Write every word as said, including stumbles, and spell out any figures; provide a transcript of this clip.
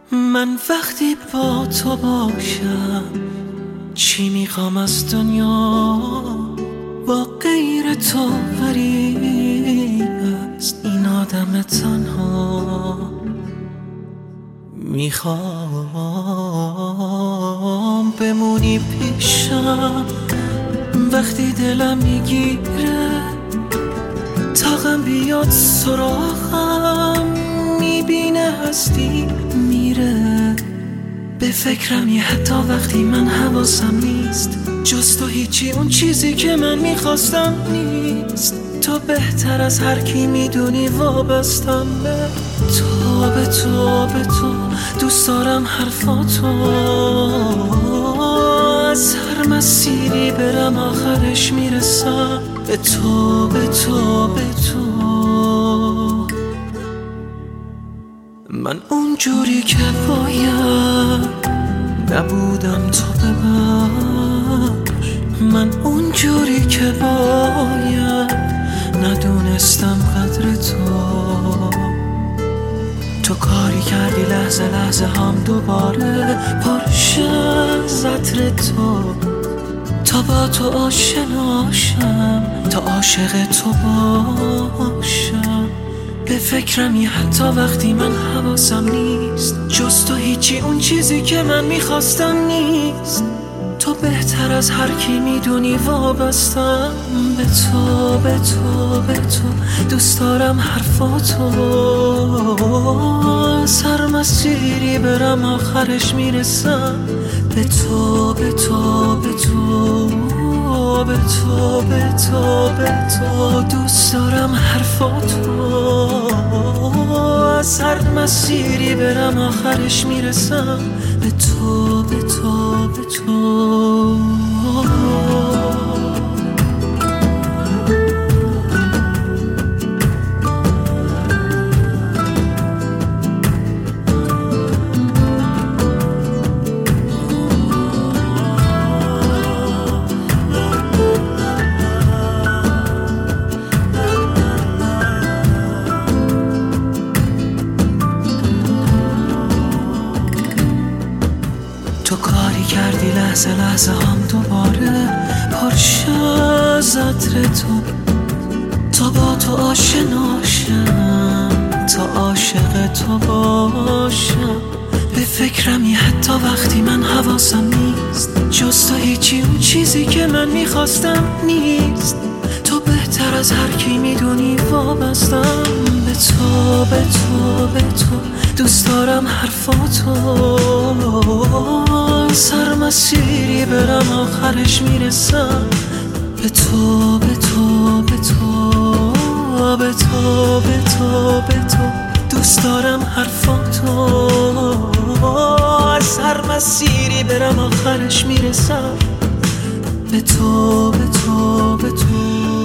من وقتی با تو باشم چی میخوام از دنیا، با غیر تو غریب است این آدم تنها. میخوام بمونی پیشم وقتی دلم میگیره، طاقم بیاد سراغم میبینه هستی میره. به فکرمی حتی وقتی من حواسم نیست، جز تو هیچی اون چیزی که من میخواستم نیست. تو بهتر از هر کی میدونی وابستم به تو، به تو، به تو. دوست دارم حرفاتو، از هر مسیری برم آخرش میرسم به تو، به تو، به تو. من اونجوری که باید نبودم تو ببخش، من اونجوری که باید ندونستم قدر تو. تو کاری کردی لحظه لحظه هم دوباره پرشه از عطر تو. تا با تو آشناشم، تا عاشق تو باشم. به فکرمی حتی وقتی من حواسم نیست، جز تو هیچی اون چیزی که من میخواستم نیست. تو بهتر از هر کی میدونی وابستم به تو، به تو، به تو. دوست دارم حرفاتو، از هر مسیری برم آخرش میرسم به تو، به تو، به تو، به تو، به تو، به تو. دوست دارم حرفاتو، از هر مسیری برم آخرش میرسم به تو، به تو، به تو. تو کاری کردی لحظه لحظه هم دوباره پرشه از عطر تو. تا با تو آشناشم، تا عاشق تو باشم. به فکرمی حتی وقتی من حواسم نیست، جز تو هیچی اون چیزی که من میخواستم نیست. تو بهتر از هر کی میدونی وابستم به تو، به تو، به تو. دوست دارم حرفاتو، از هر مسیری برم آخرش میرسم به تو، به تو، به تو، به تو، به تو، به تو. دوست دارم حرفاتو، از هر مسیری برم آخرش میرسم به تو، به تو، به تو.